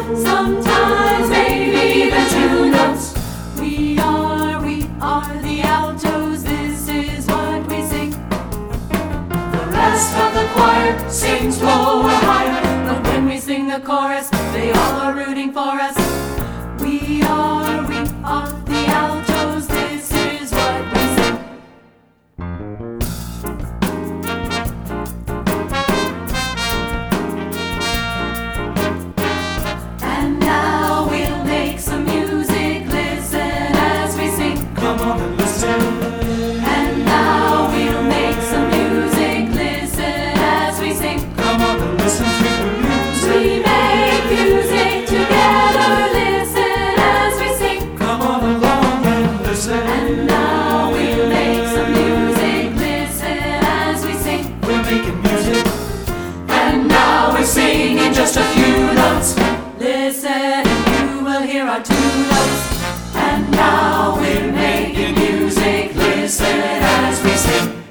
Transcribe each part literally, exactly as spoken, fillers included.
sometimes maybe even two notes. We are, we are the altos, this is what we sing. The rest of the choir sings low or higher, but when we sing the chorus, they all are rooting for us. We are, we are the altos, this is what we sing. And now we'll make some music, listen as we sing. Come on and listen. And now we'll make some music, listen as we sing. Come on and listen to the music. We make music together, listen as we sing. Come on along and listen. And now we'll make some music, listen as we sing. We're making music. And now we're singing just a few notes. Listen and you will hear our two notes. And now we're making music, listen as we sing.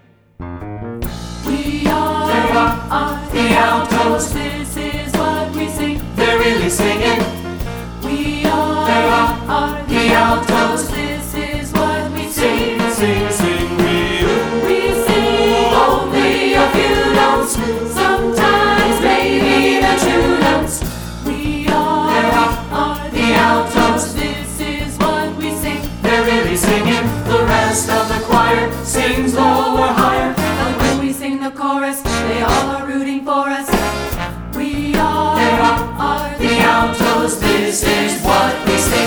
We are, They are are the altos. this is what we sing. They're really singing. We are, They are are the altos. this is what we sing. Sing, sing, sing. We, We sing only a few notes, sometimes maybe even two notes. We are, They are are the altos. this is what we sing. they're really singing. The rest of the choir sings low or higher. And when we sing the chorus, they all are rooting for us. We are, They are are the altos. This is what we sing.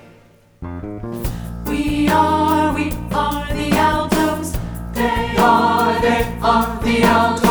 We are, we are the altos. They Are they are the altos?